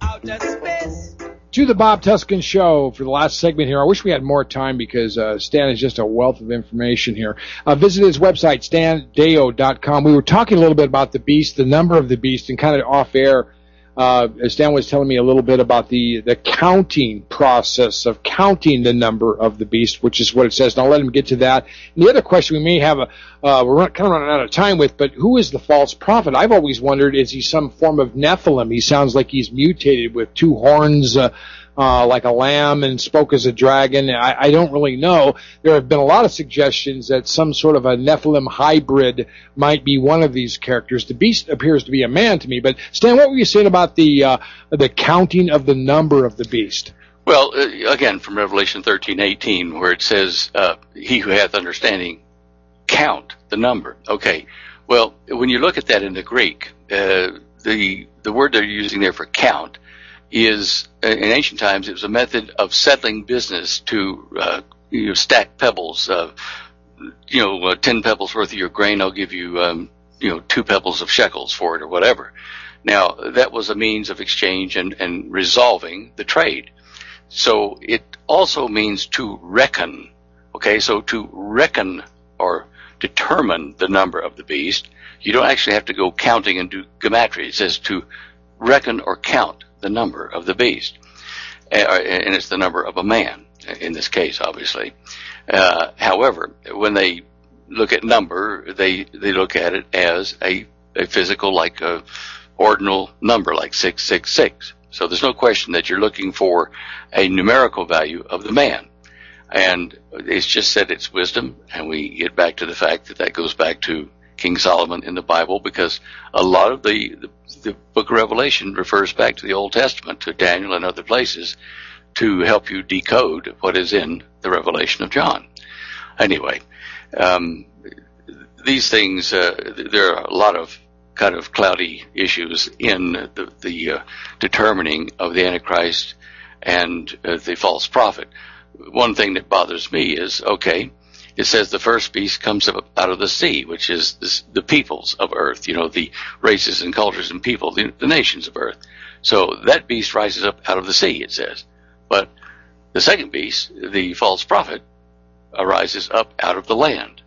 to the Bob Tuskin Show for the last segment here. I wish we had more time because uh, Stan is just a wealth of information here. Uh, visit his website, stan deyo dot com. We were talking a little bit about the beast, the number of the beast, and kind of off air. Uh, Stan was telling me a little bit about the, the counting process of counting the number of the beast, which is what it says. And I'll let him get to that. And the other question we may have, a, uh, we're run, kind of running out of time with, but who is the false prophet? I've always wondered, is he some form of Nephilim? He sounds like he's mutated with two horns, uh, uh, like a lamb, and spoke as a dragon. I, I don't really know. There have been a lot of suggestions that some sort of a Nephilim hybrid might be one of these characters. The beast appears to be a man to me. But Stan, what were you saying about the uh, the counting of the number of the beast? Well, uh, again, from Revelation thirteen eighteen, where it says, uh, he who hath understanding, count the number. Okay. Well, when you look at that in the Greek, uh, the the word they're using there for count is, in ancient times, it was a method of settling business to uh, you know, stack pebbles. Uh, you know, uh, ten pebbles worth of your grain, I'll give you, um, you know, two pebbles of shekels for it or whatever. Now, that was a means of exchange and, and resolving the trade. So it also means to reckon. Okay, so to reckon or determine the number of the beast, you don't actually have to go counting and do gematria. It says to reckon or count the number of the beast. Uh, and it's the number of a man, in this case, obviously. Uh, however, when they look at number, they, they look at it as a, a physical, like a ordinal number, like six six six. So there's no question that you're looking for a numerical value of the man. And it's just said it's wisdom, and we get back to the fact that that goes back to King Solomon in the Bible, because a lot of the, the, the book of Revelation refers back to the Old Testament, to Daniel and other places, to help you decode what is in the Revelation of John. Anyway, um, these things, uh, there are a lot of kind of cloudy issues in the, the uh, determining of the Antichrist and uh, the false prophet. One thing that bothers me is, okay, it says the first beast comes up out of the sea, which is this, the peoples of earth, you know, the races and cultures and people, the, the nations of earth. So that beast rises up out of the sea, it says. But the second beast, the false prophet, arises up out of the land.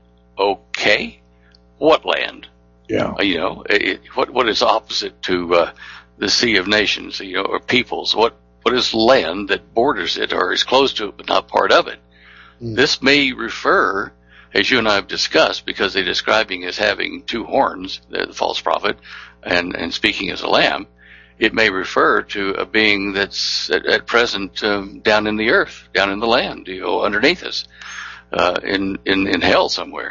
Okay, what land? Yeah. Uh, you know, it, what what is opposite to uh, the sea of nations, you know, or peoples? What what is land that borders it or is close to it but not part of it? Mm. This may refer, as you and I have discussed, because they're describing as having two horns, the, the false prophet, and, and speaking as a lamb, it may refer to a being that's at, at present um, down in the earth, down in the land, you know, underneath us, uh, in, in, in hell somewhere.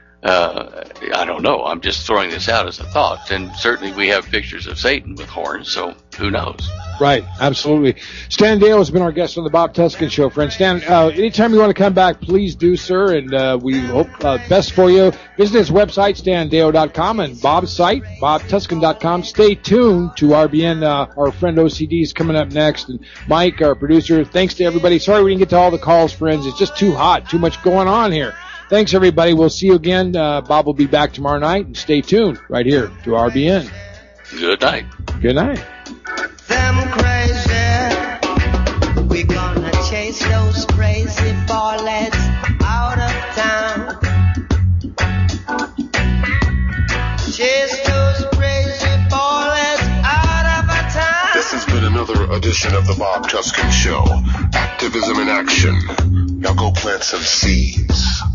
Uh, I don't know. I'm just throwing this out as a thought. And certainly we have pictures of Satan with horns, so who knows? Right, absolutely. Stan Deyo has been our guest on the Bob Tuskin Show, friend. Stan, uh, anytime you want to come back, please do, sir, and uh, we hope uh, best for you. Visit his website, stan deyo dot com, and Bob's site, bob tuskin dot com. Stay tuned to R B N. Uh, our friend O C D is coming up next, and Mike, our producer. Thanks to everybody. Sorry we didn't get to all the calls, friends. It's just too hot, too much going on here. Thanks, everybody. We'll see you again. Uh, Bob will be back tomorrow night, and stay tuned right here to R B N. Good night. Good night. Them crazy, we gonna chase those crazy ballets out of town. Chase those crazy ballets out of our town. This has been another edition of the Bob Tuskin Show. Activism in action. Now go plant some seeds.